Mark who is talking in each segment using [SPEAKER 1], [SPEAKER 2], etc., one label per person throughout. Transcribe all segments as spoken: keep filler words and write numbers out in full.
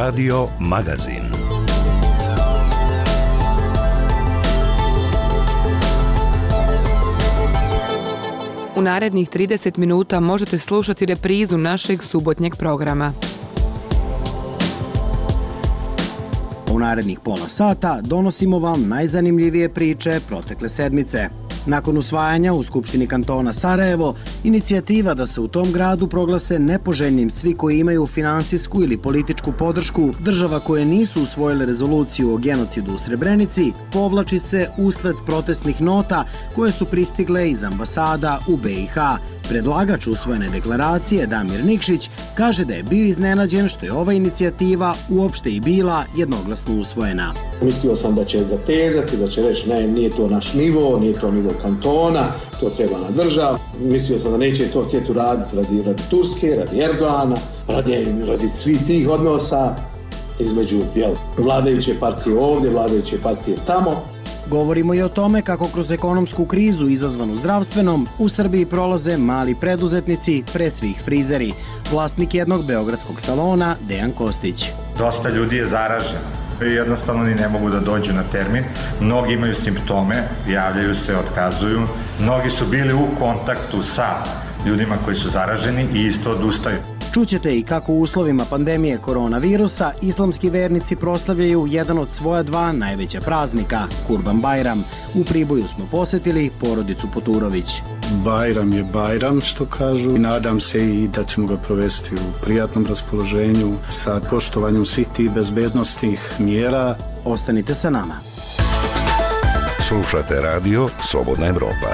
[SPEAKER 1] Radio Magazin.
[SPEAKER 2] U narednih trideset minuta možete slušati reprizu našeg subotnjeg programa.
[SPEAKER 3] U narednih pola sata donosimo vam najzanimljivije priče protekle sedmice. Nakon usvajanja u Skupštini kantona Sarajevo, inicijativa da se u tom gradu proglase nepoželjnim svi koji imaju finansijsku ili političku podršku država koje nisu usvojile rezoluciju o genocidu u Srebrenici, povlači se usled protestnih nota koje su pristigle iz ambasada u B i H. Predlagač usvojene deklaracije, Damir Nikšić, kaže da je bio iznenađen što je ova inicijativa uopšte i bila jednoglasno usvojena.
[SPEAKER 4] Mislio sam da će zatezati, da će reći ne, nije to naš nivo, nije to nivo kantona, to treba na državu. Mislio sam da neće to htjeti uraditi radi, radi Turske, radi Erdoana, radi, radi svih tih odnosa između jel, vladajuće partije ovdje, vladajuće partije tamo.
[SPEAKER 3] Govorimo i o tome kako kroz ekonomsku krizu izazvanu zdravstvenom u Srbiji prolaze mali preduzetnici, pre svih frizeri. Vlasnik jednog beogradskog salona, Dejan Kostić.
[SPEAKER 5] Dosta ljudi je zaraženo i jednostavno ni ne mogu da dođu na termin. Mnogi imaju simptome, javljaju se, otkazuju. Mnogi su bili u kontaktu sa ljudima koji su zaraženi i isto odustaju.
[SPEAKER 3] Čućete i kako u uslovima pandemije koronavirusa islamski vernici proslavljaju jedan od svoja dva najveća praznika, Kurban Bajram. U Priboju smo posjetili porodicu Poturović.
[SPEAKER 6] Bajram je Bajram, što kažu. I nadam se i da ćemo ga provesti u prijatnom raspoloženju sa poštovanjem svih tih bezbednostnih mjera.
[SPEAKER 3] Ostanite sa nama.
[SPEAKER 1] Slušate radio Slobodna Evropa.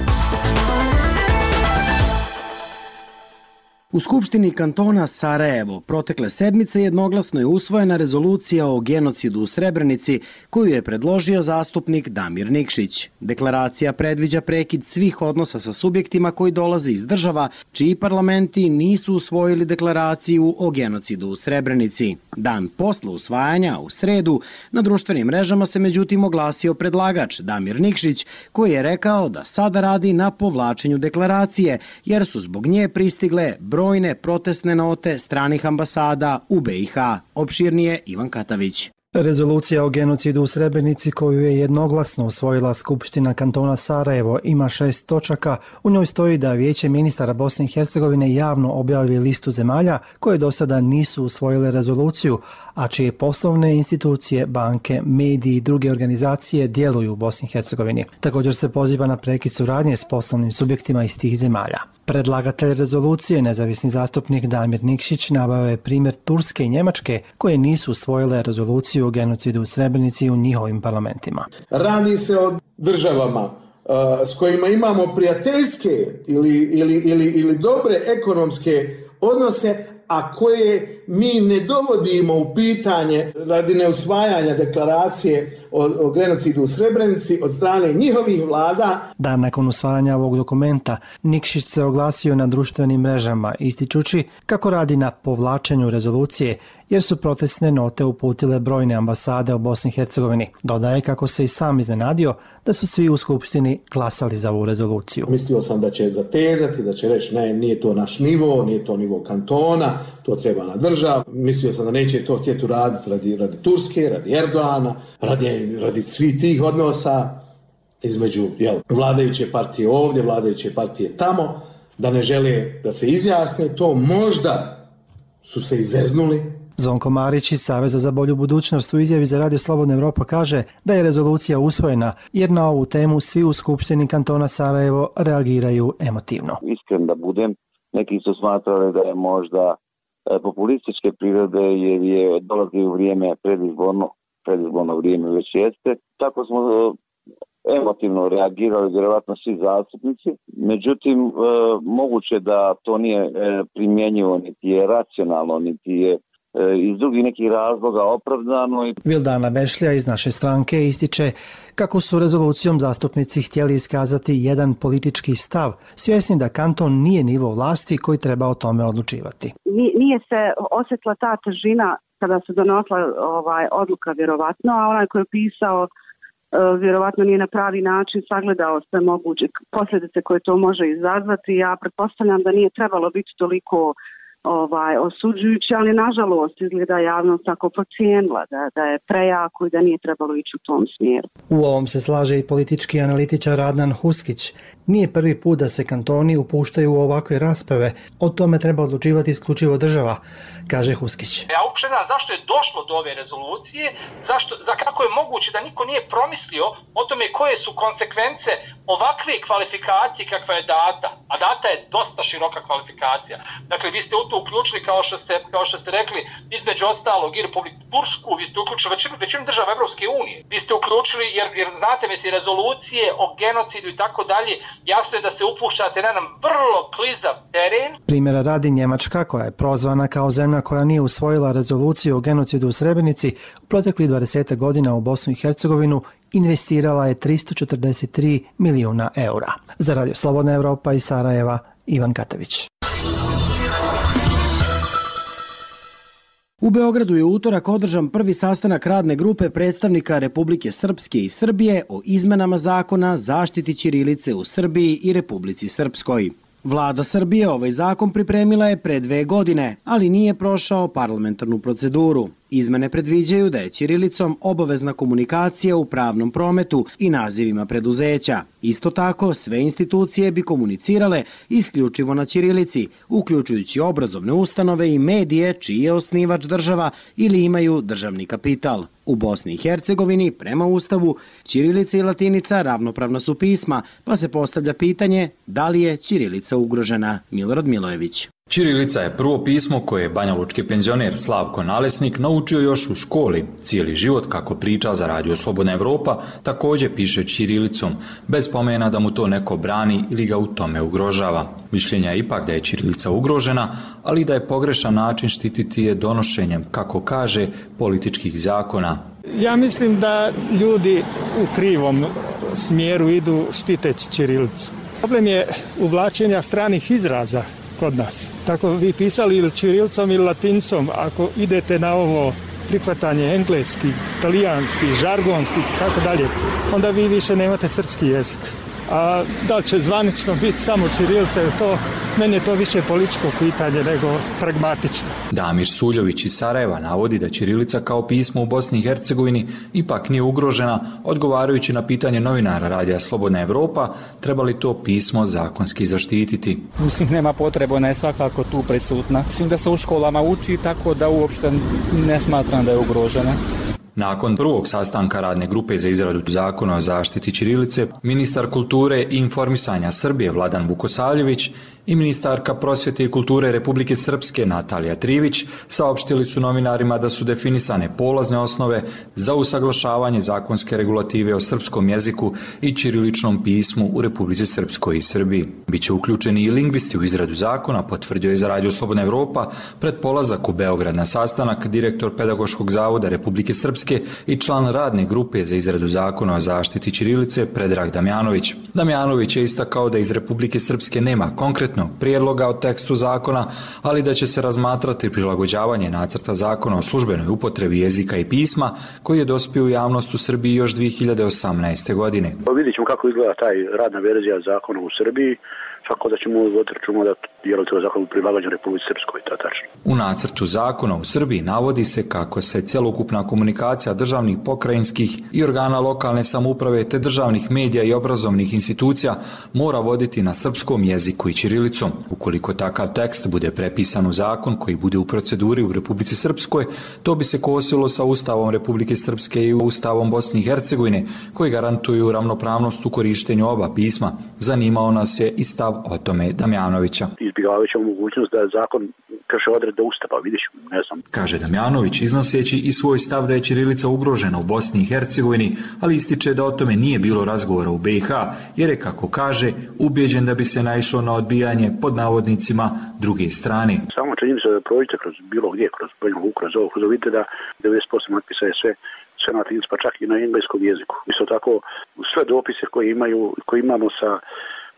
[SPEAKER 3] U Skupštini kantona Sarajevo protekle sedmice jednoglasno je usvojena rezolucija o genocidu u Srebrenici koju je predložio zastupnik Damir Nikšić. Deklaracija predviđa prekid svih odnosa sa subjektima koji dolaze iz država čiji parlamenti nisu usvojili deklaraciju o genocidu u Srebrenici. Dan posle usvajanja, u sredu, na društvenim mrežama se međutim oglasio predlagač Damir Nikšić koji je rekao da sada radi na povlačenju deklaracije jer su zbog nje pristigle brojne protestne note stranih ambasada u B i H. Opširnije Ivan Katavić.
[SPEAKER 7] Rezolucija o genocidu u Srebrenici koju je jednoglasno usvojila Skupština kantona Sarajevo ima šest točaka. U njoj stoji da Vijeće ministara Bosne i Hercegovine javno objavi listu zemalja koje do sada nisu usvojile rezoluciju, a čije poslovne institucije, banke, mediji i druge organizacije djeluju u Bosni i Hercegovini. Također se poziva na prekid suradnje s poslovnim subjektima iz tih zemalja. Predlagatelj rezolucije, nezavisni zastupnik Damir Nikšić, naveo je primjer Turske i Njemačke koje nisu usvojile rezoluciju o genocidu u Srebrenici u njihovim parlamentima.
[SPEAKER 4] Radi se o državama uh, s kojima imamo prijateljske ili, ili, ili, ili dobre ekonomske odnose, a koje mi ne dovodimo u pitanje radi neusvajanja deklaracije o, o genocidu u Srebrenici od strane njihovih vlada.
[SPEAKER 7] Dan nakon usvajanja ovog dokumenta, Nikšić se oglasio na društvenim mrežama, ističući kako radi na povlačenju rezolucije, jer su protestne note uputile brojne ambasade u Bosni i Hercegovini. Dodaje kako se i sam iznenadio da su svi u Skupštini glasali za ovu rezoluciju.
[SPEAKER 4] Mislio sam da će zatezati, da će reći ne, nije to naš nivo, nije to nivo kantona, to treba na državu. Mislio sam da neće to htjeti uraditi radi, radi Turske, radi Erdoana, radi, radi svih tih odnosa između jel, vladajuće partije ovdje, vladajuće partije tamo, da ne žele da se izjasne, to možda su se izeznuli.
[SPEAKER 7] Zvonko Marić iz Saveza za bolju budućnost u izjavi za Radio Slobodna Evropa kaže da je rezolucija usvojena jer na ovu temu svi u Skupštini kantona Sarajevo reagiraju emotivno.
[SPEAKER 8] Iskren da budem, neki su smatrali da je možda populističke prirode jer je dolazi u vrijeme predizborno, predizborno vrijeme već jeste. Tako smo emotivno reagirali vjerovatno svi zastupnici. Međutim, e, moguće da to nije e, primjenjivo, niti je racionalno, niti je iz drugih nekih razloga opravdano.
[SPEAKER 7] Vildana Bešlija iz naše stranke ističe kako su rezolucijom zastupnici htjeli iskazati jedan politički stav, svjesni da kanton nije nivo vlasti koji treba o tome odlučivati.
[SPEAKER 9] Nije se osjetila ta težina kada se donosila ovaj, odluka vjerovatno, a onaj koji je pisao vjerovatno nije na pravi način sagledao sve moguće posljedice koje to može izazvati. Ja pretpostavljam da nije trebalo biti toliko ovaj, osuđujući, ali nažalost izgleda javnost tako procijenila da, da je prejako i da nije trebalo ići u tom smjeru.
[SPEAKER 7] U ovom se slaže i politički analitičar Adnan Huskić. Nije prvi put da se kantoni upuštaju u ovakve rasprave, o tome treba odlučivati isključivo država, kaže Huskić.
[SPEAKER 10] Ja uopšte ne znam zašto je došlo do ove rezolucije, zašto, za kako je moguće da niko nije promislio o tome koje su konsekvence ovakve kvalifikacije kakva je data, a data je dosta široka kvalifikacija. Dakle, vi ste u to uključili, kao što ste, kao što ste rekli, između ostalog i Republiku Tursku, vi ste uključili većinu, većinu država Evropske unije. Vi ste uključili, jer, jer znate, mislim, rezolucije o genocidu i tako dalje, jasno je da se upuštate na jedan vrlo klizav teren.
[SPEAKER 7] Primjera radi Njemačka, koja je prozvana kao zemlja koja nije usvojila rezoluciju o genocidu u Srebrenici, u proteklih dvadeset godina u Bosnu i Hercegovinu investirala je tristo četrdeset tri milijuna eura. Za Radio Slobodna Evropa iz Sarajeva, Ivan Katavić.
[SPEAKER 3] U Beogradu je u utorak održan prvi sastanak radne grupe predstavnika Republike Srpske i Srbije o izmenama zakona zaštiti ćirilice u Srbiji i Republici Srpskoj. Vlada Srbije ovaj zakon pripremila je pre dve godine, ali nije prošao parlamentarnu proceduru. Izmene predviđaju da je ćirilicom obavezna komunikacija u pravnom prometu i nazivima preduzeća. Isto tako, sve institucije bi komunicirale isključivo na ćirilici, uključujući obrazovne ustanove i medije čiji je osnivač država ili imaju državni kapital. U Bosni i Hercegovini, prema Ustavu, ćirilica i latinica ravnopravna su pisma, pa se postavlja pitanje da li je ćirilica ugrožena. Milorad Milojević.
[SPEAKER 11] Ćirilica je prvo pismo koje je banjalučki penzioner Slavko Nalesnik naučio još u školi. Cijeli život, kako priča za Radio Slobodna Evropa, također piše ćirilicom, bez pomena da mu to neko brani ili ga u tome ugrožava. Mišljenja je ipak da je ćirilica ugrožena, ali da je pogrešan način štititi je donošenjem, kako kaže, političkih zakona.
[SPEAKER 12] Ja mislim da ljudi u krivom smjeru idu štiteći ćirilicu. Problem je uvlačenja stranih izraza kod nas. Tako vi pisali ili ćirilicom ili latinicom, ako idete na ovo prihvatanje engleski, talijanski, žargonski i tako dalje, onda vi više nemate srpski jezik. A da li će zvanično biti samo ćirilica, to meni je to više političko pitanje nego pragmatično.
[SPEAKER 11] Damir Suljović iz Sarajeva navodi da ćirilica kao pismo u Bosni i Hercegovini ipak nije ugrožena, odgovarajući na pitanje novinara Radija Slobodna Evropa, treba li to pismo zakonski zaštititi.
[SPEAKER 13] Mislim, nema potrebe, ona je svakako tu prisutna. Mislim da se u školama uči, tako da uopšte ne smatram da je ugrožena.
[SPEAKER 11] Nakon prvog sastanka radne grupe za izradu zakona o zaštiti ćirilice, ministar kulture i informisanja Srbije Vladan Vukosavljević i ministarka prosvjete i kulture Republike Srpske Natalija Trivić saopštili su novinarima da su definisane polazne osnove za usaglašavanje zakonske regulative o srpskom jeziku i ćiriličnom pismu u Republici Srpskoj i Srbiji. Biće uključeni i lingvisti u izradu zakona, potvrdio je za Radio Slobodna Evropa pred polazak u Beograd na sastanak direktor Pedagoškog zavoda Republike Srpske i član radne grupe za izradu zakona o zaštiti ćirilice Predrag Damjanović. Damjanović je istakao da iz Republike Srpske nema konkretnog prijedloga o tekstu zakona, ali da će se razmatrati prilagođavanje nacrta zakona o službenoj upotrebi jezika i pisma koji je dospio u javnost u Srbiji još dvije hiljade osamnaeste. godine.
[SPEAKER 14] Vidjet ćemo kako izgleda taj radna verzija zakona u Srbiji. Tako da ćemo otračunati da dijelo toga zakona u prilagođenju Republici Srpskoj, to tačno.
[SPEAKER 11] U nacrtu zakona u Srbiji navodi se kako se cjelokupna komunikacija državnih, pokrajinskih i organa lokalne samouprave te državnih medija i obrazovnih institucija mora voditi na srpskom jeziku i ćirilicom. Ukoliko takav tekst bude prepisan u zakon koji bude u proceduri u Republici Srpskoj, to bi se kosilo sa Ustavom Republike Srpske i Ustavom Bosne i Hercegovine, koji garantuju ravnopravnost u korištenju oba pisma. Zanimao nas je i stav o tome Damjanovića.
[SPEAKER 14] Izbjegavajući mogućnost da zakon krše odredbe Ustava, vidiš, ne znam.
[SPEAKER 11] Kaže Damjanović, iznoseći i svoj stav da je ćirilica ugrožena u Bosni i Hercegovini, ali ističe da o tome nije bilo razgovora u B i H, jer je, kako kaže, ubjeđen da bi se naišlo na odbijanje pod navodnicima druge strane.
[SPEAKER 14] Samo čini se da prođete kroz bilo gdje, kroz Banju Luku, kroz ovo, kroz vidite da devedeset posto natpisa je sve sve na latinskom, pa čak i na engleskom jeziku. Isto tako, sve dopise koje imaju, koje imamo sa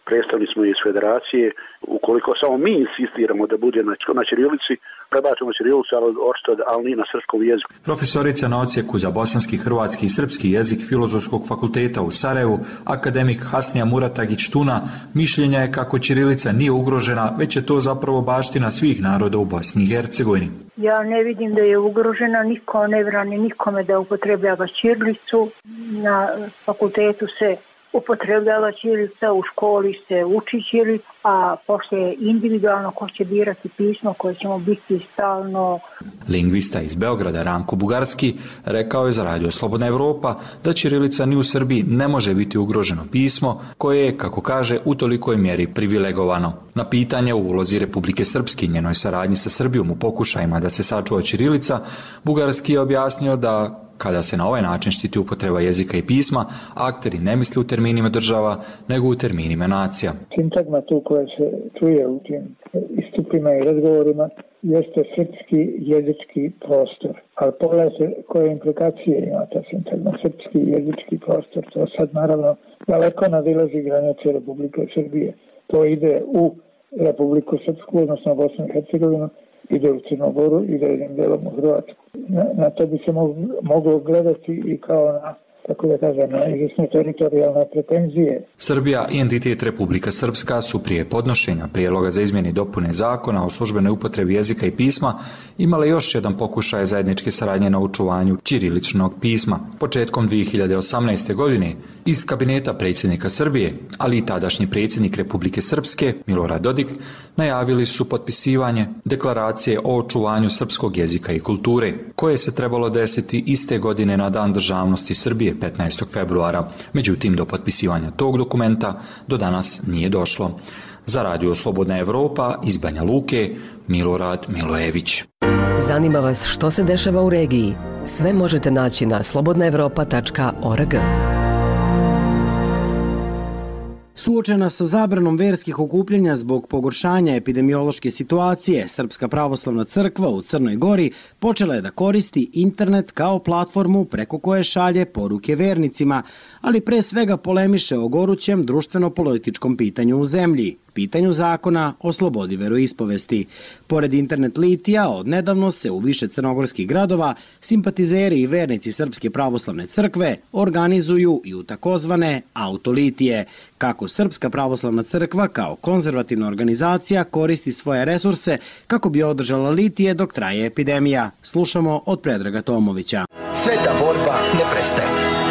[SPEAKER 14] predstavnici smo iz federacije, ukoliko samo mi insistiramo da bude na, na ćirilici, prebacimo ćirilicu, ali, ali nije na srpskom jeziku.
[SPEAKER 11] Profesorica na odsjeku za bosanski, hrvatski i srpski jezik Filozofskog fakulteta u Sarajevu, akademik Hasnija Muratagić-Tuna, mišljenja je kako ćirilica nije ugrožena, već je to zapravo baština svih naroda u Bosni i Hercegovini.
[SPEAKER 15] Ja ne vidim da je ugrožena, niko ne brani nikome da upotrebljava ćirilicu. Na fakultetu se upotrebljava ćirilica, u školi se uči ćirilica, a poslije individualno ko će birati pismo koje ćemo biti stalno.
[SPEAKER 11] Lingvista iz Beograda Ranko Bugarski rekao je za Radio Slobodna Evropa da ćirilica ni u Srbiji ne može biti ugroženo pismo koje je, kako kaže, u tolikoj mjeri privilegovano. Na pitanje o ulozi Republike Srpske i njenoj saradnji sa Srbijom u pokušajima da se sačuva ćirilica, Bugarski je objasnio da kada se na ovaj način štiti upotreba jezika i pisma, akteri ne misle u terminima država, nego u terminima nacija.
[SPEAKER 16] Sintagma tu koja se čuje u tim istupima i razgovorima jeste srpski jezički prostor. Ali pogledajte koje implikacije ima ta sintagma, srpski jezički prostor. To sad naravno daleko nadilazi granice Republike Srbije. To ide u Republiku Srpsku, odnosno Bosnu i Hercegovinu, ide u Crnogoru, ide jednim delom u Hrvatsku. Na, na to bi se moglo gledati i kao na, tako da kažem, na izvjesne teritorijalne pretenzije.
[SPEAKER 11] Srbija i entitet Republika Srpska su prije podnošenja prijedloga za izmjene i dopune zakona o službenoj upotrebi jezika i pisma imale još jedan pokušaj zajedničke saradnje na očuvanju ćiriličnog pisma. Početkom dvije hiljade osamnaeste. godine iz kabineta predsjednika Srbije, ali i tadašnji predsjednik Republike Srpske, Milorad Dodik, najavili su potpisivanje deklaracije o očuvanju srpskog jezika i kulture, koje se trebalo desiti iste godine na Dan državnosti Srbije petnaestog februara. Međutim, do potpisivanja tog dokumenta do danas nije došlo. Za Radio Slobodna Evropa iz Banja Luke, Milorad Milojević.
[SPEAKER 17] Zanima vas što se dešava u regiji? Sve možete naći na slobodna evropa tačka org.
[SPEAKER 3] Suočena sa zabranom verskih okupljanja zbog pogoršanja epidemiološke situacije, Srpska pravoslavna crkva u Crnoj Gori počela je da koristi internet kao platformu preko koje šalje poruke vernicima, ali pre svega polemiše o gorućem društveno-političkom pitanju u zemlji, pitanju zakona o slobodi veroispovesti. Pored internet litija, odnedavno se u više crnogorskih gradova simpatizeri i vernici Srpske pravoslavne crkve organizuju i u takozvane autolitije. Kako Srpska pravoslavna crkva kao konzervativna organizacija koristi svoje resurse kako bi održala litije dok traje epidemija. Slušamo od Predraga Tomovića.
[SPEAKER 18] Sveta borba ne prestaje.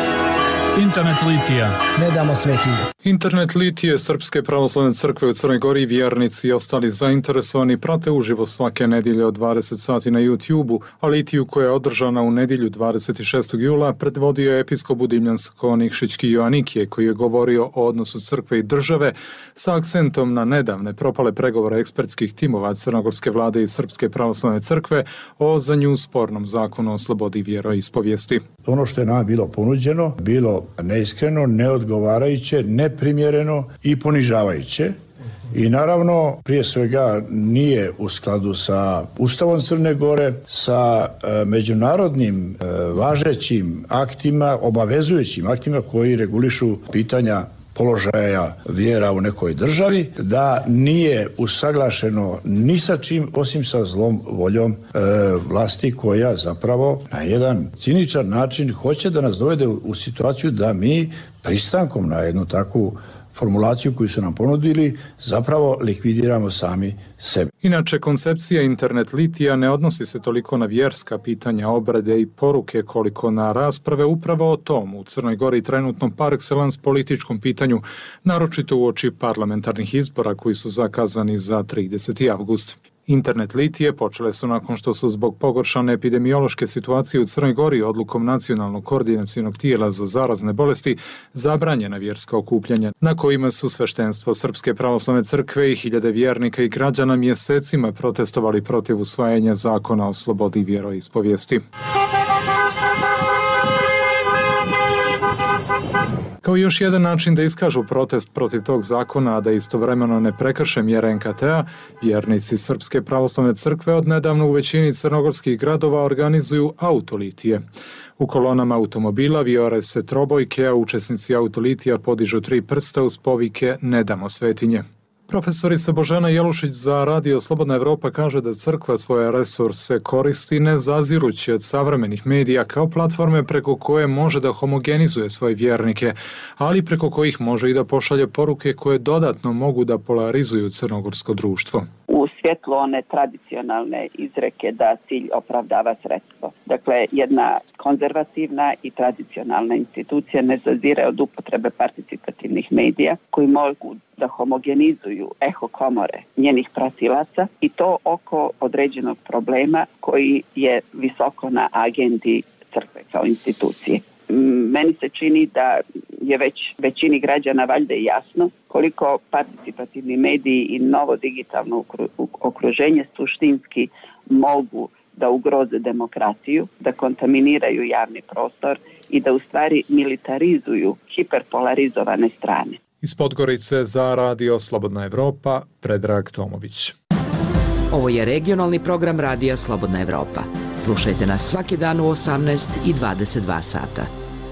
[SPEAKER 19] Internet litija.
[SPEAKER 18] Ne damo svetinje.
[SPEAKER 19] Internet litije Srpske pravoslavne crkve u Crnoj Gori, vjernici i ostali zainteresovani prate uživo svake nedjelje od dvadeset sati na YouTube-u, a litiju koja je održana u nedjelju dvadeset šestog jula predvodio je episkop Budimljansko-Nikšićki Joanikije, koji je govorio o odnosu crkve i države sa akcentom na nedavne propale pregovore ekspertskih timova crnogorske vlade i Srpske pravoslavne crkve o za nju spornom zakonu o slobodi vjeroispovijesti.
[SPEAKER 20] Ono što je nama bilo ponuđeno, bilo neiskreno, neodgovarajuće, neprimjereno i ponižavajuće. I naravno, prije svega, nije u skladu sa Ustavom Crne Gore, sa e, međunarodnim e, važećim aktima, obavezujućim aktima koji regulišu pitanja položaja vjera u nekoj državi, da nije usaglašeno ni sa čim osim sa zlom voljom e, vlasti koja zapravo na jedan ciničan način hoće da nas dovede u, u situaciju da mi pristankom na jednu takvu formulaciju koju su nam ponudili zapravo likvidiramo sami sebe.
[SPEAKER 19] Inače, koncepcija internet litija ne odnosi se toliko na vjerska pitanja, obrade i poruke koliko na rasprave upravo o tom u Crnoj Gori trenutnom par excellence političkom pitanju, naročito uoči parlamentarnih izbora koji su zakazani za trideseti avgust. Internet litije počele su nakon što su zbog pogoršane epidemiološke situacije u Crnoj Gori odlukom Nacionalnog koordinacionog tijela za zarazne bolesti zabranjena vjerska okupljanja, na kojima su sveštenstvo Srpske pravoslavne crkve i hiljade vjernika i građana mjesecima protestovali protiv usvajanja zakona o slobodi vjeroispovijesti. Kao još jedan način da iskažu protest protiv tog zakona, a da istovremeno ne prekrše mjere en ka te a, vjernici Srpske pravoslavne crkve odnedavno u većini crnogorskih gradova organizuju autolitije. U kolonama automobila vijore se trobojke, a učesnici autolitija podižu tri prsta uz povike "Ne damo svetinje". Profesorica Božena Jelušić za Radio Slobodna Evropa kaže da crkva svoje resurse koristi ne zazirući od savremenih medija kao platforme preko koje može da homogenizuje svoje vjernike, ali preko kojih može i da pošalje poruke koje dodatno mogu da polarizuju crnogorsko društvo.
[SPEAKER 21] U svjetlo one tradicionalne izreke da cilj opravdava sredstvo. Dakle, jedna konzervativna i tradicionalna institucija ne zazire od upotrebe participativnih medija koji mogu da homogenizuju eho komore njenih pratilaca i to oko određenog problema koji je visoko na agendi crkve kao institucije. Meni se čini da je već većini građana valjda jasno koliko participativni mediji i novo digitalno okruženje suštinski mogu da ugroze demokratiju, da kontaminiraju javni prostor i da u stvari militarizuju hiperpolarizovane strane.
[SPEAKER 19] Iz Podgorice za Radio Slobodna Evropa, Predrag Tomović.
[SPEAKER 22] Ovo je regionalni program Radija Slobodna Evropa. Slušajte nas svaki dan u osamnaest i dvadeset dva sata.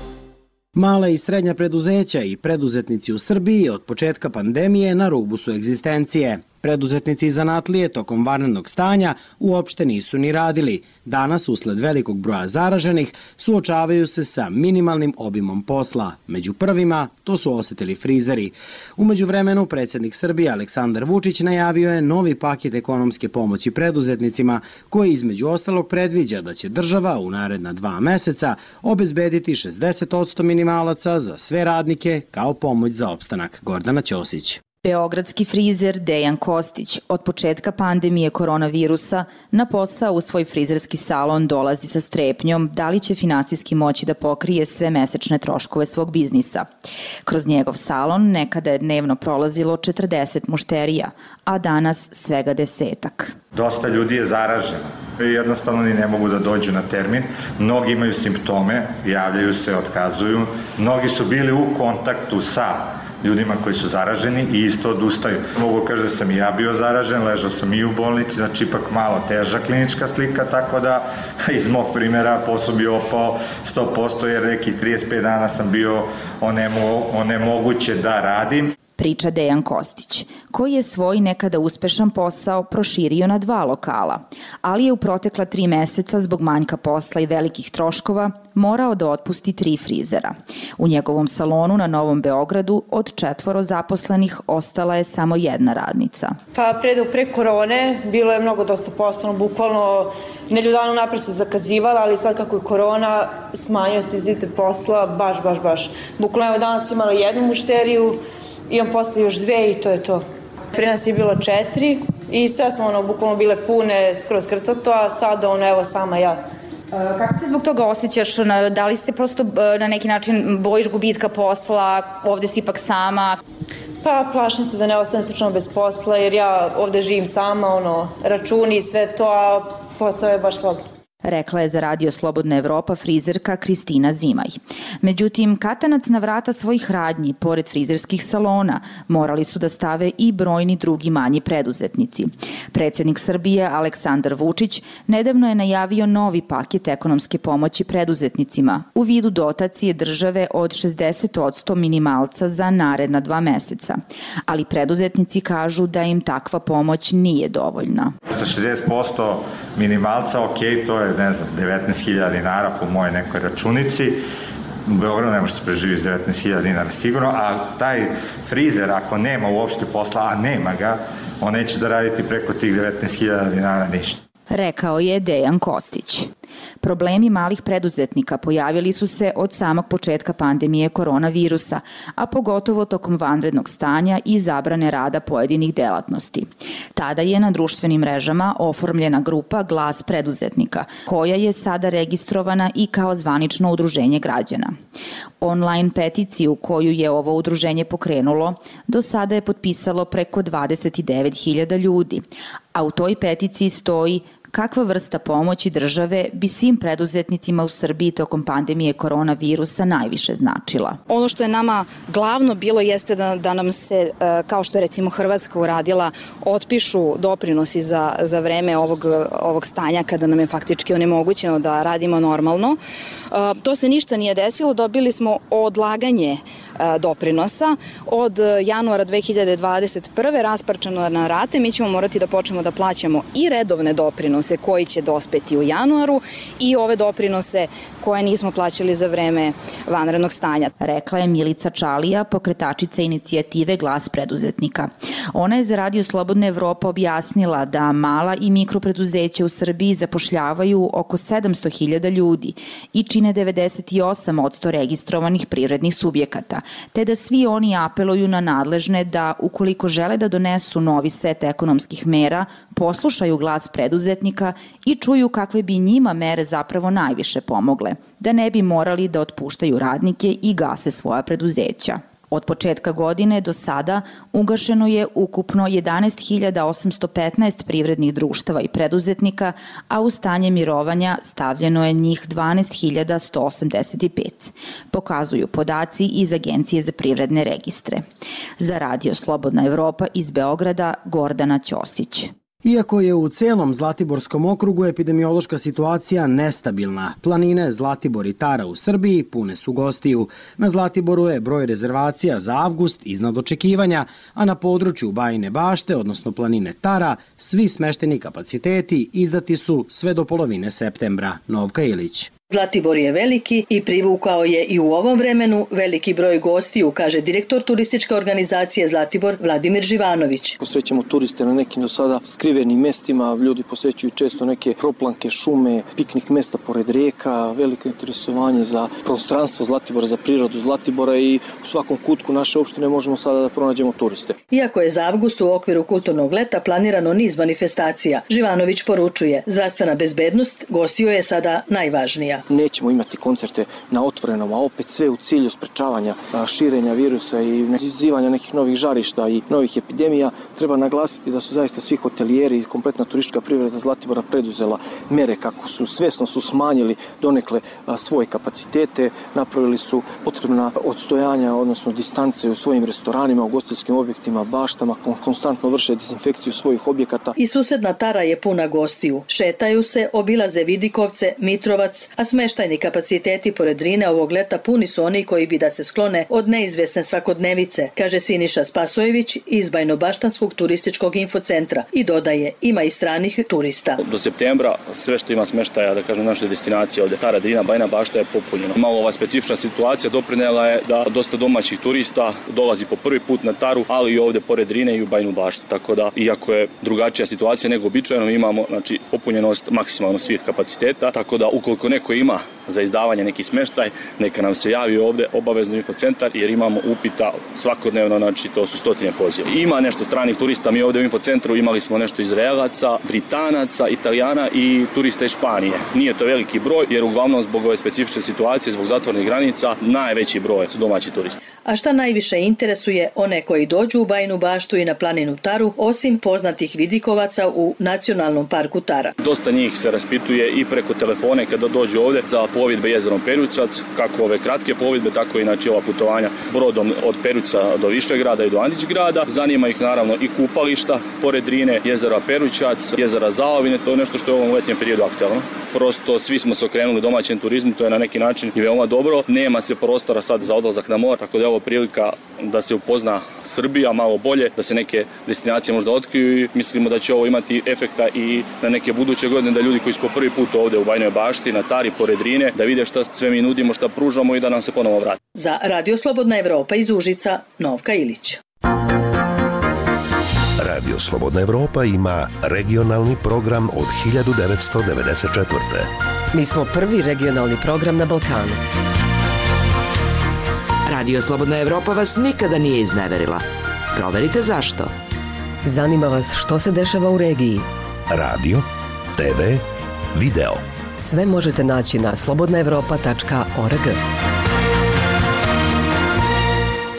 [SPEAKER 3] Mala i srednja preduzeća i preduzetnici u Srbiji od početka pandemije na rubu su egzistencije. Preduzetnici i zanatlije tokom vanrednog stanja uopšte nisu ni radili. Danas, usled velikog broja zaraženih, suočavaju se sa minimalnim obimom posla. Među prvima to su osetili frizeri. U međuvremenu, predsjednik Srbije Aleksandar Vučić najavio je novi paket ekonomske pomoći preduzetnicima, koji između ostalog predviđa da će država u naredna dva meseca obezbediti šezdeset posto minimalaca za sve radnike kao pomoć za opstanak. Gordana Ćosić.
[SPEAKER 23] Beogradski frizer Dejan Kostić od početka pandemije koronavirusa na posao u svoj frizerski salon dolazi sa strepnjom da li će finansijski moći da pokrije sve mesečne troškove svog biznisa. Kroz njegov salon nekada je dnevno prolazilo četrdeset mušterija, a danas svega desetak.
[SPEAKER 5] Dosta ljudi je zaraženo. Jednostavno ni ne mogu da dođu na termin. Mnogi imaju simptome, javljaju se, otkazuju. Mnogi su bili u kontaktu sa ljudima koji su zaraženi i isto odustaju. Mogu kaži da sam i ja bio zaražen, ležao sam i u bolnici, znači ipak malo teža klinička slika, tako da iz mog primjera posao bi opao sto posto jer nekih trideset pet dana sam bio onemo, onemoguće da radim.
[SPEAKER 23] Priča Dejan Kostić, koji je svoj nekada uspešan posao proširio na dva lokala, ali je u protekla tri meseca zbog manjka posla i velikih troškova morao da otpusti tri frizera. U njegovom salonu na Novom Beogradu od četvoro zaposlenih ostala je samo jedna radnica.
[SPEAKER 24] Pa pre, pre korone bilo je mnogo dosta posla, bukvalno nedelju dana napred su zakazivala, ali sad kako je korona smanjio intenzitet posla, baš, baš, baš. Bukvalno evo danas imala jednu mušteriju, imam posle još dve i to je to. Pre nas je bilo četiri i sve smo ono, bukvalno bile pune, skroz krcato, a sada ono, evo sama ja.
[SPEAKER 23] Kako se zbog toga osjećaš? Da li ste prosto na neki način bojiš gubitka posla, ovde si ipak sama?
[SPEAKER 24] Pa plašim se da ne ostane slučajno bez posla jer ja ovde živim sama, ono, računi i sve to, a posao je baš slab.
[SPEAKER 23] Rekla je za Radio Slobodna Evropa frizerka Kristina Zimaj. Međutim, katanac na vrata svojih radnji, pored frizerskih salona, morali su da stave i brojni drugi manji preduzetnici. Predsjednik Srbije Aleksandar Vučić nedavno je najavio novi paket ekonomske pomoći preduzetnicima u vidu dotacije države od šezdeset posto minimalca za naredna dva meseca. Ali preduzetnici kažu da im takva pomoć nije dovoljna.
[SPEAKER 5] Sa šezdeset posto minimalca, ok, to je ne znam, devetnaest hiljada dinara po moje nekoj računici. U Beogradu ne može se preživiti s devetnaest hiljada dinara sigurno, a taj frizer ako nema uopšte posla, a nema ga, on neće zaraditi preko tih devetnaest hiljada dinara ništa.
[SPEAKER 23] Rekao je Dejan Kostić. Problemi malih preduzetnika pojavili su se od samog početka pandemije koronavirusa, a pogotovo tokom vanrednog stanja i zabrane rada pojedinih delatnosti. Tada je na društvenim mrežama oformljena grupa Glas preduzetnika, koja je sada registrovana i kao zvanično udruženje građana. Online peticiju koju je ovo udruženje pokrenulo do sada je potpisalo preko dvadeset devet hiljada ljudi, a u toj peticiji stoji kakva vrsta pomoći države bi svim preduzetnicima u Srbiji tokom pandemije koronavirusa najviše značila.
[SPEAKER 1] Ono što je nama glavno bilo jeste da, da nam se, kao što je recimo Hrvatska uradila, otpišu doprinosi za, za vreme ovog, ovog stanja kada nam je faktički onemogućeno da radimo normalno. To se ništa nije desilo, dobili smo odlaganje doprinosa od januara dve hiljade dvadeset prve rasparčano na rate. Mi ćemo morati da počnemo da plaćamo i redovne doprinose koji će dospeti u januaru i ove doprinose koje nismo plaćali za vreme vanrednog stanja.
[SPEAKER 23] Rekla je Milica Čalija, pokretačica inicijative Glas preduzetnika. Ona je za Radio Slobodna Evropa objasnila da mala i mikropreduzeća u Srbiji zapošljavaju oko sedamsto hiljada ljudi i čine devedeset osam posto registrovanih privrednih subjekata, te da svi oni apeluju na nadležne da, ukoliko žele da donesu novi set ekonomskih mera, poslušaju glas preduzetnika i čuju kakve bi njima mere zapravo najviše pomogle, da ne bi morali da otpuštaju radnike i gase svoja preduzeća. Od početka godine do sada ugašeno je ukupno jedanaest hiljada osamsto petnaest privrednih društava i preduzetnika, a u stanje mirovanja stavljeno je njih dvanaest hiljada sto osamdeset pet. Pokazuju podaci iz Agencije za privredne registre. Za Radio Slobodna Evropa iz Beograda, Gordana Ćosić.
[SPEAKER 3] Iako je u celom Zlatiborskom okrugu epidemiološka situacija nestabilna, planine Zlatibor i Tara u Srbiji pune su gostiju. Na Zlatiboru je broj rezervacija za avgust iznad očekivanja, a na području Bajine Bašte, odnosno planine Tara, svi smešteni kapaciteti izdati su sve do polovine septembra. Novka Ilić.
[SPEAKER 2] Zlatibor je veliki i privukao je i u ovom vremenu veliki broj gostiju, kaže direktor turističke organizacije Zlatibor Vladimir Živanović.
[SPEAKER 4] Posrećemo turiste na nekim do sada skrivenim mestima, ljudi posećuju često neke proplanke, šume, piknik mesta pored rijeka, veliko interesovanje za prostranstvo Zlatibora, za prirodu Zlatibora i u svakom kutku naše opštine možemo sada da pronađemo turiste.
[SPEAKER 2] Iako je za avgust u okviru kulturnog leta planirano niz manifestacija, Živanović poručuje, zdravstvena bezbednost gostiju je sada najvažnija.
[SPEAKER 4] Nećemo imati koncerte na otvorenom, a opet sve u cilju sprečavanja širenja virusa i izazivanja nekih novih žarišta i novih epidemija. Treba naglasiti da su zaista svi hotelijeri i kompletna turistička privreda Zlatibora preduzela mere kako su svesno su smanjili donekle svoje kapacitete, napravili su potrebna odstojanja, odnosno distance u svojim restoranima, ugostiteljskim objektima, baštama, konstantno vrše dezinfekciju svojih objekata.
[SPEAKER 2] I susedna Tara je puna gostiju. Šetaju se, obilaze Vidikovce, Mitrovac, a smeštajni kapaciteti pored Drine ovog leta puni su oni koji bi da se sklone od neizvesne svakodnevice, kaže Siniša Spasojević iz Bajnobaštanskog turističkog infocentra i dodaje, ima i stranih turista.
[SPEAKER 6] Do septembra sve što ima smeštaja, da kažem, naše destinacije ovde, Tara, Drina, Bajna Bašta je popunjeno. Malo ova specifična situacija doprinela je da dosta domaćih turista dolazi po prvi put na Taru, ali i ovde pored Drine i u Bajnu Baštu. Tako da, iako je drugačija situacija nego običajno, imamo znači, popunjenost maksimalno svih kapaciteta, tako da ukoliko neko ima za izdavanje neki smeštaj, neka nam se javi ovde obavezno infocentar jer imamo upita svakodnevno, znači to su stotine poziva. Ima nešto stranih turista, mi ovde u infocentru imali smo nešto Izraelaca, Britanaca, Italijana i turista iz Španije. Nije to veliki broj jer uglavnom zbog ove specifične situacije, zbog zatvornih granica, najveći broj su domaći turisti.
[SPEAKER 2] A šta najviše interesuje one koji dođu u Bajinu Baštu i na planinu Taru, osim poznatih vidikovaca u Nacionalnom parku Tara?
[SPEAKER 6] Dosta njih se raspituje i preko telefone kada dođu ovde za plovidbe jezerom Perućac, kako ove kratke plovidbe, tako i znači ova putovanja brodom od Peruća do Višegrada i do Andićgrada. Zanima ih naravno i kupališta pored Drine, jezera Perućac, jezera Zaovine, to je nešto što je u ovom letnjem periodu aktualno. Prosto svi smo se okrenuli domaćem turizmu, to je na neki način i veoma dobro. Nema se prostora sad za odlazak na more, tako da je ovo prilika da se upozna Srbija malo bolje, da se neke destinacije možda otkriju i mislimo da će ovo imati efekta i na neke buduće godine, da ljudi koji su po prvi put ovde u Bajnoj Bašti, na Tari, pored Drine, da vide šta sve mi nudimo, šta pružamo i da nam se ponovo vrati.
[SPEAKER 2] Za Radio Slobodna Evropa iz Užica, Novka Ilić.
[SPEAKER 25] Radio Slobodna Evropa ima regionalni program od hiljadu devetsto devedeset četvrte.
[SPEAKER 17] Mi smo prvi regionalni program na Balkanu.
[SPEAKER 22] Radio Slobodna Evropa vas nikada nije izneverila. Proverite zašto.
[SPEAKER 17] Zanima vas što se dešava u regiji.
[SPEAKER 25] Radio, te ve, video.
[SPEAKER 17] Sve možete naći na slobodna evropa tačka org.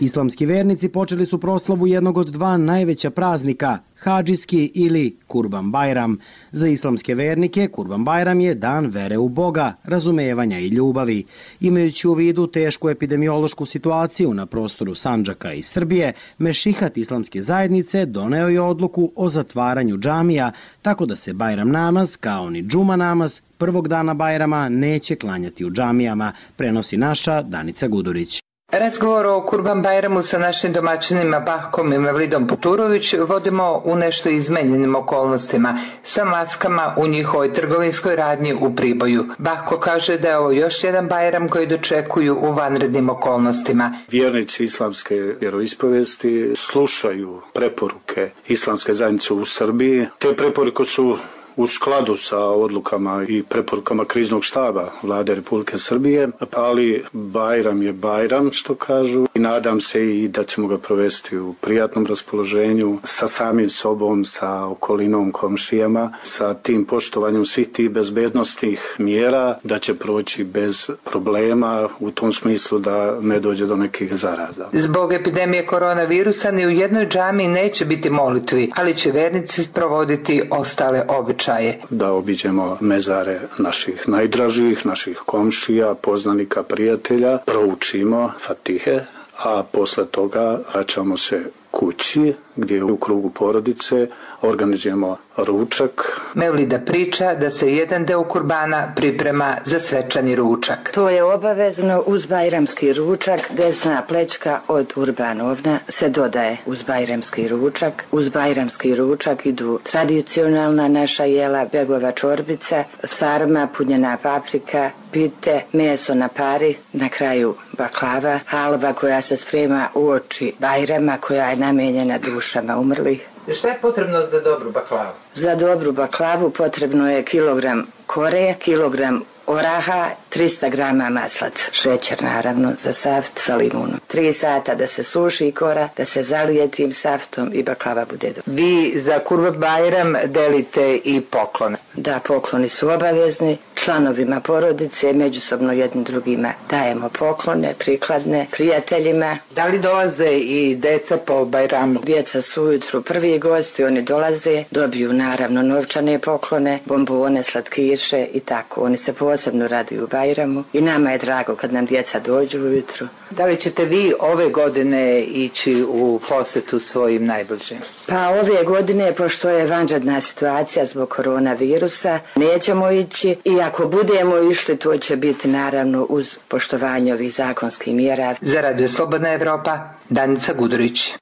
[SPEAKER 3] Islamski vernici počeli su proslavu jednog od dva najveća praznika, Hadžijski ili Kurban Bajram. Za islamske vernike Kurban Bajram je dan vere u Boga, razumevanja i ljubavi. Imajući u vidu tešku epidemiološku situaciju na prostoru Sandžaka i Srbije, Mešihat islamske zajednice doneo je odluku o zatvaranju džamija, tako da se Bajram namaz, kao ni džuma namaz, prvog dana Bajrama neće klanjati u džamijama, prenosi naša Danica Gudurić.
[SPEAKER 7] Razgovor o Kurban Bajramu sa našim domaćinima Bahkom i Mevlidom Puturović vodimo u nešto izmenjenim okolnostima, sa maskama u njihovoj trgovinskoj radnji u Priboju. Bahko kaže da je ovo još jedan Bajram koji dočekuju u vanrednim okolnostima.
[SPEAKER 14] Vjernici islamske vjeroispovesti slušaju preporuke islamske zajednice u Srbiji. Te preporuke su u skladu sa odlukama i preporukama kriznog štaba Vlade Republike Srbije, ali Bajram je Bajram, što kažu, i nadam se i da ćemo ga provesti u prijatnom raspoloženju sa samim sobom, sa okolinom, komšijama, sa tim poštovanjem svih tih bezbednostnih mjera, da će proći bez problema u tom smislu da ne dođe do nekih zaraza.
[SPEAKER 7] Zbog epidemije koronavirusa ni u jednoj džamiji neće biti molitvi, ali će vernici provoditi ostale običaje.
[SPEAKER 14] Da obiđemo mezare naših najdražih, naših komšija, poznanika, prijatelja, proučimo Fatihe, a posle toga vraćamo se kući gdje u krugu porodice organizujemo ručak.
[SPEAKER 7] Mevlida priča da se jedan deo kurbana priprema za svečani ručak.
[SPEAKER 8] To je obavezno uz bajramski ručak. Desna plećka od urbanovna se dodaje uz bajramski ručak. Uz bajramski ručak idu tradicionalna naša jela, begova čorbica, sarma, punjena paprika, pite, meso na pari, na kraju baklava, halva koja se sprema uoči Bajrama, koja je namijenjena dušama umrlih.
[SPEAKER 7] Šta je potrebno za dobru baklavu?
[SPEAKER 8] Za dobru baklavu potrebno je kilogram kore, kilogram oraha, trista grama maslaca, šećer naravno za saft sa limunom. Tri sata da se suši kora, da se zalije tim saftom i baklava bude dobra.
[SPEAKER 7] Vi za Kurban Bajram delite i poklone.
[SPEAKER 8] Da, pokloni su obavezni. Članovima porodice međusobno jednim drugima dajemo poklone, prikladne, prijateljima.
[SPEAKER 7] Da li dolaze i deca po Bajramu?
[SPEAKER 8] Djeca su ujutru prvi gosti, oni dolaze, dobiju naravno novčane poklone, bombone, slatkiše i tako. Oni se posebno raduju Bajramu i nama je drago kad nam djeca dođu ujutru.
[SPEAKER 7] Da li ćete vi ove godine ići u posetu svojim najbližim?
[SPEAKER 8] Pa ove godine, pošto je vanredna situacija zbog koronavirusa, nećemo ići i ako budemo išli, to će biti naravno uz poštovanje ovih zakonskih mjera.
[SPEAKER 7] Za Radio Slobodna Evropa, Danica Gudurić.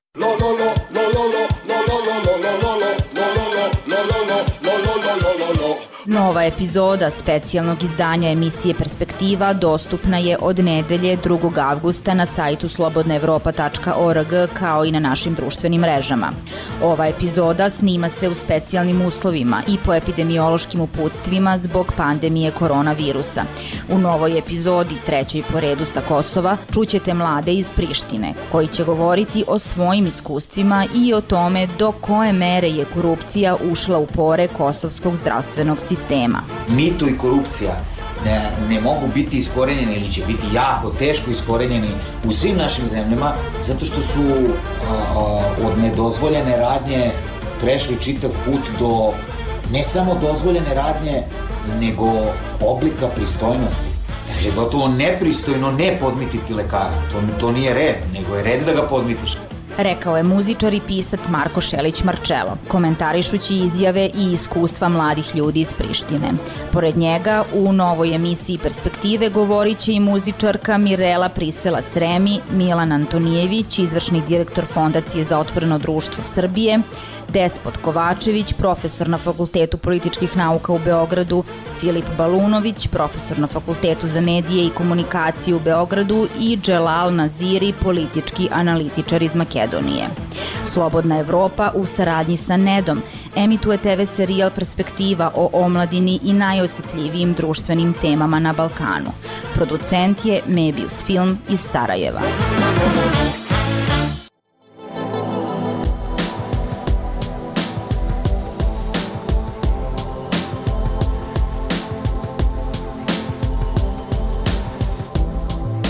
[SPEAKER 23] Nova epizoda specijalnog izdanja emisije Perspektiva dostupna je od nedelje drugog avgusta na sajtu slobodna evropa tačka org kao i na našim društvenim mrežama. Ova epizoda snima se u specijalnim uslovima i po epidemiološkim uputstvima zbog pandemije koronavirusa. U novoj epizodi, trećoj po redu sa Kosova, čućete mlade iz Prištine koji će govoriti o svojim iskustvima i o tome do koje mere je korupcija ušla u pore kosovskog zdravstvenog sistema. sistema.
[SPEAKER 9] Mito i korupcija ne, ne mogu biti iskorenjeni ili će biti jako teško iskorenjeni u svim našim zemljama zato što su a, a, od nedozvoljene radnje prešli čitav put do ne samo dozvoljene radnje nego oblika pristojnosti. Dakle, gotovo nepristojno ne podmititi lekara. To, to nije red, nego je red da ga podmitiš.
[SPEAKER 23] Rekao je muzičar i pisac Marko Šelić Marčelo, komentarišući izjave i iskustva mladih ljudi iz Prištine. Pored njega, u novoj emisiji Perspektive govorit će i muzičarka Mirela Priselac-Remi, Milan Antonijević, izvršni direktor Fondacije za otvoreno društvo Srbije, Despot Kovačević, profesor na Fakultetu političkih nauka u Beogradu, Filip Balunović, profesor na Fakultetu za medije i komunikaciju u Beogradu i Dželal Naziri, politički analitičar iz Makedonije. Slobodna Evropa u saradnji sa Nedom emituje te ve serijal Perspektiva o omladini i najosetljivijim društvenim temama na Balkanu. Producent je Mebius Film iz Sarajeva.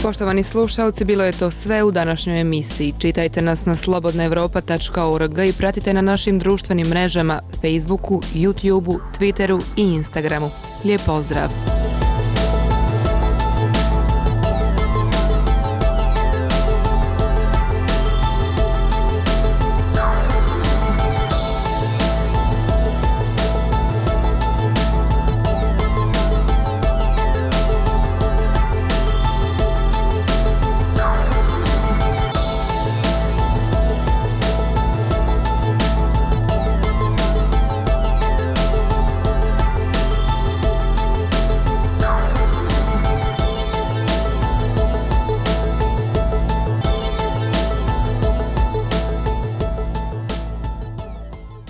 [SPEAKER 10] Poštovani slušalci, bilo je to sve u današnjoj emisiji. Čitajte nas na slobodna evropa tačka org i pratite na našim društvenim mrežama Facebooku, YouTubeu, Twitteru i Instagramu. Lijep pozdrav!